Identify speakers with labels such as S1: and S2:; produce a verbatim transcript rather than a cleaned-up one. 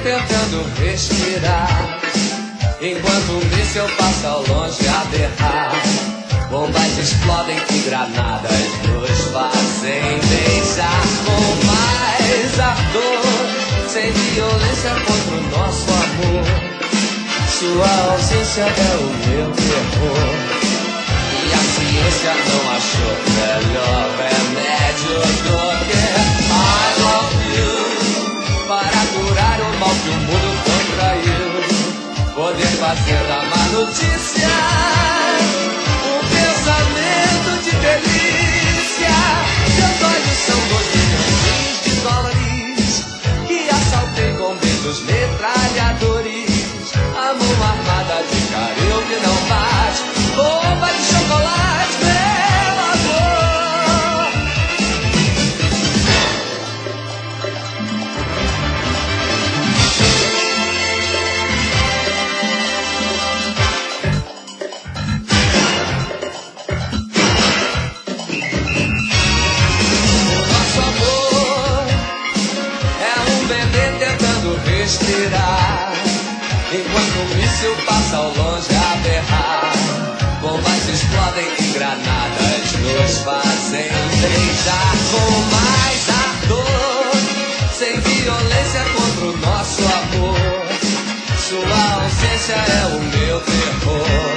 S1: tentando respirar, enquanto o míssil passa ao longe a berrar. Bombas explodem e granadas nos fazem beijar com mais ardor, sem violência contra o nosso amor. Sua ausência é o meu terror, e a ciência não achou melhor remédio do que I love you, para curar o mal que o mundo contraiu. Poder fazer da má notícia um pensamento de delícia. Seus olhos são dois milhões de dólares que assaltei com beijos metralhadores. A mão armada de caril que não bate, bomba de chocolate, meu amor. O nosso amor é um bebê tentando respirar, enquanto o míssil passa ao longe a berrar. Bombas explodem e granadas nos fazem beijar com mais ardor, sem violência contra o nosso amor. Sua ausência é o meu terror,